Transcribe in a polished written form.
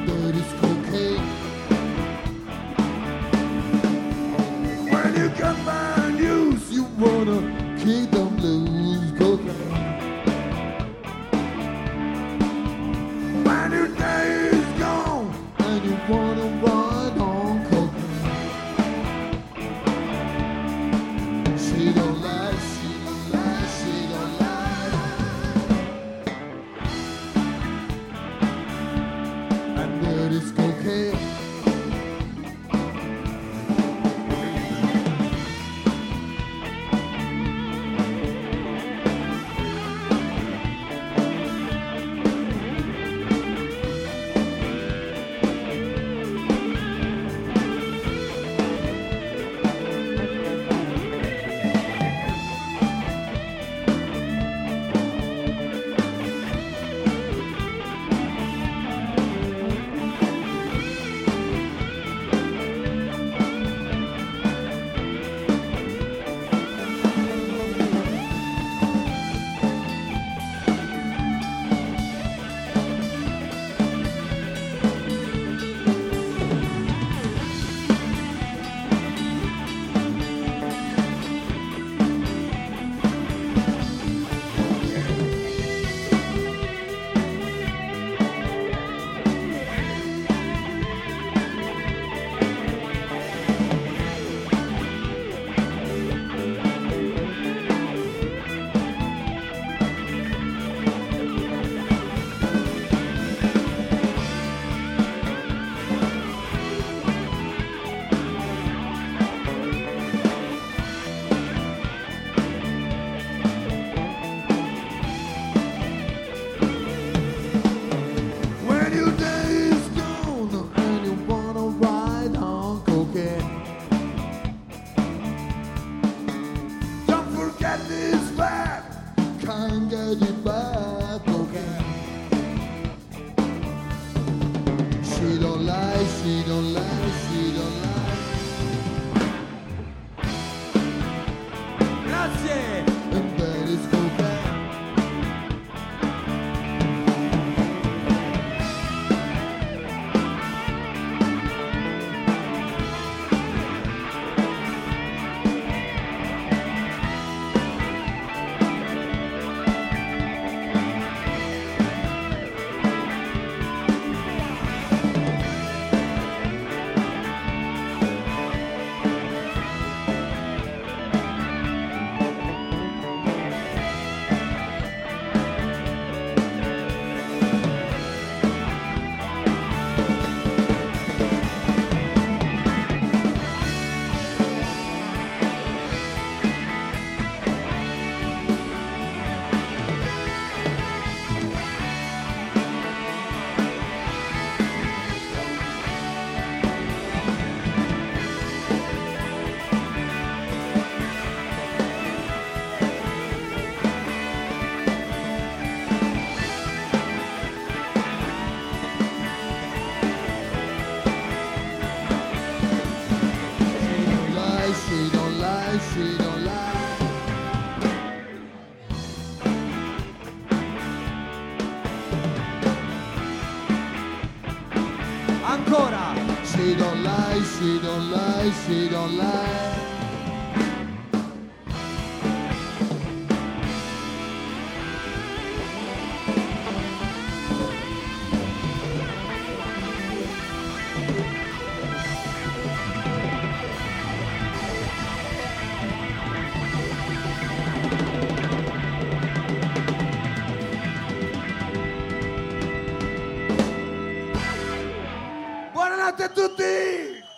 that is cocaine. When you got my news, you wanna kick them loose, cocaine. When your day is gone and you wanna ride on cocaine. She don't lie, she don't lie, she don't lie. And that is cocaine. She don't lie, she don't lie, she don't lie. Grazie! And that is cocaine. She don't lie, she don't lie. Ancora! She don't lie, she don't lie, she don't lie. Buonanotte a tutti!